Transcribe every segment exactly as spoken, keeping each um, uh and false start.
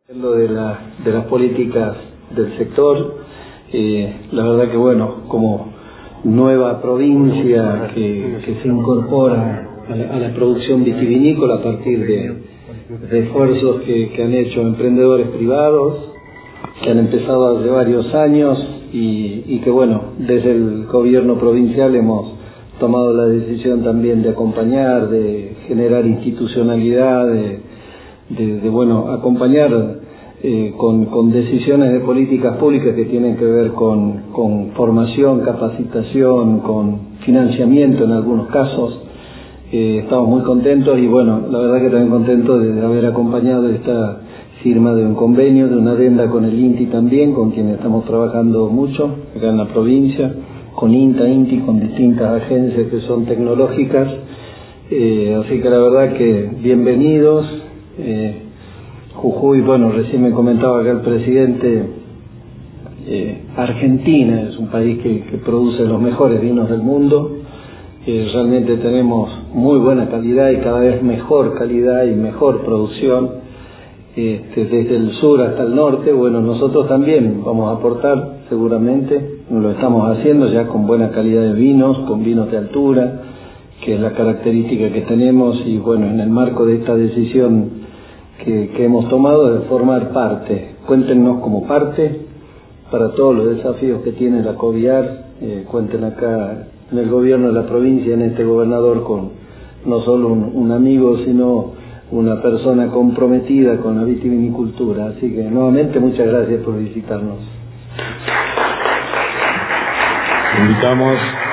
Lo de, la, de las políticas del sector, eh, la verdad que bueno, como nueva provincia que, que se incorpora a la, a la producción vitivinícola a partir de, de esfuerzos que, que han hecho emprendedores privados, que han empezado hace varios años y, y que bueno, desde el gobierno provincial hemos tomado la decisión también de acompañar, de generar institucionalidad, de De, de bueno, acompañar eh, con, con decisiones de políticas públicas que tienen que ver con, con formación, capacitación, con financiamiento en algunos casos. Eh, estamos muy contentos y bueno, la verdad que también contentos de haber acompañado esta firma de un convenio, de una adenda con el INTI también, con quien estamos trabajando mucho acá en la provincia, con INTA, INTI, con distintas agencias que son tecnológicas. Eh, así que la verdad que bienvenidos. Eh, Jujuy, bueno, recién me comentaba acá el presidente, eh, Argentina es un país que, que produce los mejores vinos del mundo, eh, realmente tenemos muy buena calidad y cada vez mejor calidad y mejor producción, este, desde el sur hasta el norte. Bueno, nosotros también vamos a aportar, seguramente, lo estamos haciendo ya con buena calidad de vinos, con vinos de altura, que es la característica que tenemos y bueno, en el marco de esta decisión Que, que hemos tomado de formar parte. Cuéntenos como parte para todos los desafíos que tiene la COVIAR. Eh, cuenten acá en el gobierno de la provincia, en este gobernador, con no solo un, un amigo, sino una persona comprometida con la vitivinicultura. Así que nuevamente muchas gracias por visitarnos. Invitamos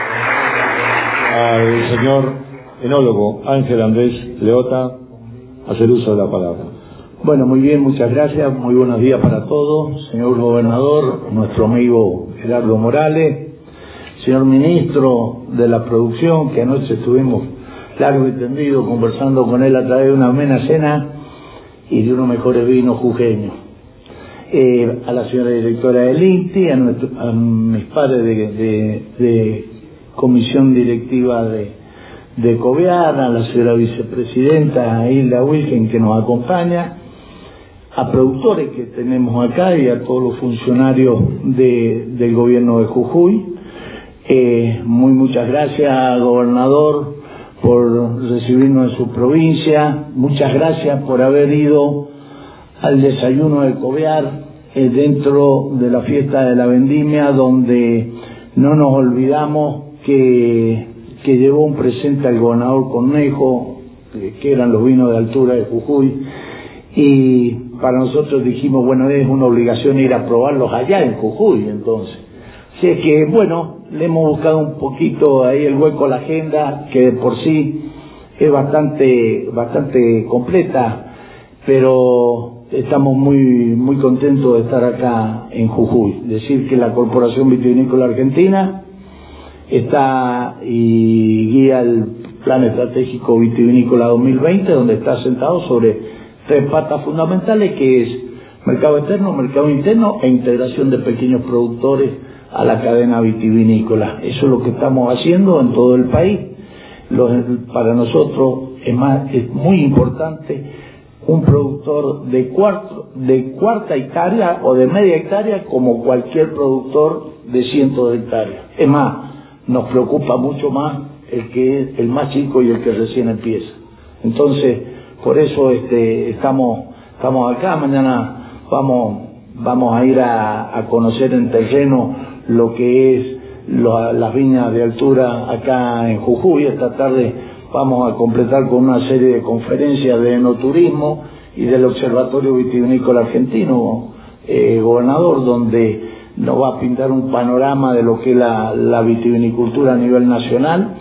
al señor enólogo Ángel Andrés Leota a hacer uso de la palabra. Bueno, muy bien, muchas gracias, muy buenos días para todos, señor gobernador, nuestro amigo Gerardo Morales, señor ministro de la producción, que anoche estuvimos largo y tendido conversando con él a través de una amena cena y de unos mejores vinos jujeños, eh, a la señora directora del INTI, a, nuestro, a mis padres de, de, de comisión directiva de, de COVIAR, a la señora vicepresidenta Hilda Wilken, que nos acompaña, a productores que tenemos acá y a todos los funcionarios de, del gobierno de Jujuy. Eh, muy muchas gracias, gobernador, por recibirnos en su provincia. Muchas gracias por haber ido al desayuno de COVIAR eh, dentro de la fiesta de la vendimia, donde no nos olvidamos que, que llevó un presente al gobernador Cornejo, eh, que eran los vinos de altura de Jujuy, y para nosotros dijimos, bueno, es una obligación ir a probarlos allá en Jujuy, entonces. Así es que, bueno, le hemos buscado un poquito ahí el hueco a la agenda, que de por sí es bastante, bastante completa, pero estamos muy, muy contentos de estar acá en Jujuy. Decir que la Corporación Vitivinícola Argentina está y guía el Plan Estratégico Vitivinícola dos mil veinte, donde está sentado sobre tres patas fundamentales, que es mercado externo, mercado interno e integración de pequeños productores a la cadena vitivinícola. Eso es lo que estamos haciendo en todo el país. Los, para nosotros es, más, es muy importante un productor de, cuarto, de cuarta hectárea o de media hectárea como cualquier productor de cientos de hectáreas. Es más, nos preocupa mucho más el que es el más chico y el que recién empieza. Entonces, por eso este, estamos, estamos acá. Mañana vamos, vamos a ir a, a conocer en terreno lo que es lo, las viñas de altura acá en Jujuy. Esta tarde vamos a completar con una serie de conferencias de enoturismo y del Observatorio Vitivinícola Argentino, eh, gobernador, donde nos va a pintar un panorama de lo que es la, la vitivinicultura a nivel nacional,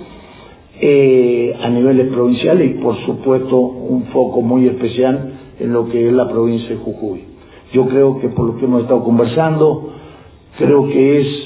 Eh, a niveles provinciales y por supuesto un foco muy especial en lo que es la provincia de Jujuy. Yo creo que por lo que hemos estado conversando, creo que es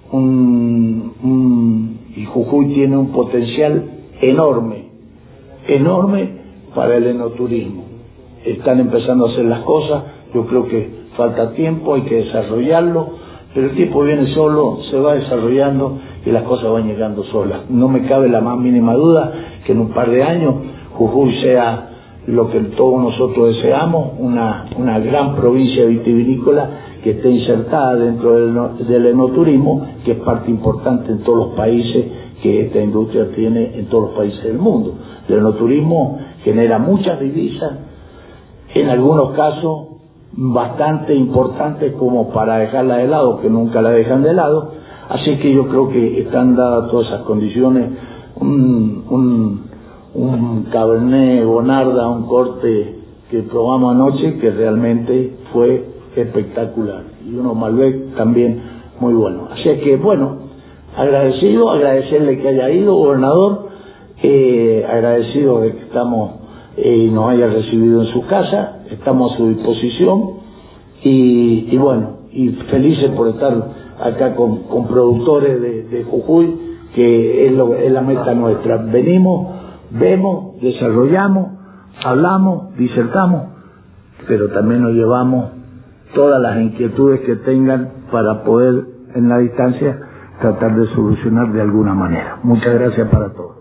un, un y Jujuy tiene un potencial enorme, enorme para el enoturismo. Están empezando a hacer las cosas, yo creo que falta tiempo, hay que desarrollarlo, pero el tiempo viene solo, se va desarrollando y las cosas van llegando solas. No me cabe la más mínima duda que en un par de años Jujuy sea lo que todos nosotros deseamos, una, una gran provincia vitivinícola que esté insertada dentro del, del enoturismo, que es parte importante en todos los países, que esta industria tiene en todos los países del mundo. El enoturismo genera muchas divisas, en algunos casos bastante importantes como para dejarla de lado, que nunca la dejan de lado, así que yo creo que están dadas todas esas condiciones. Un, un, un Cabernet Bonarda, un corte que probamos anoche, que realmente fue espectacular, y unos Malbec también muy buenos. Así que bueno, agradecido, agradecerle que haya ido, gobernador, eh, agradecido de que estamos y eh, nos haya recibido en su casa, estamos a su disposición, y, y bueno, y felices por estar acá con, con productores de, de Jujuy, que es, lo, es la meta nuestra. Venimos, vemos, desarrollamos, hablamos, disertamos, pero también nos llevamos todas las inquietudes que tengan para poder en la distancia tratar de solucionar de alguna manera. Muchas gracias para todos.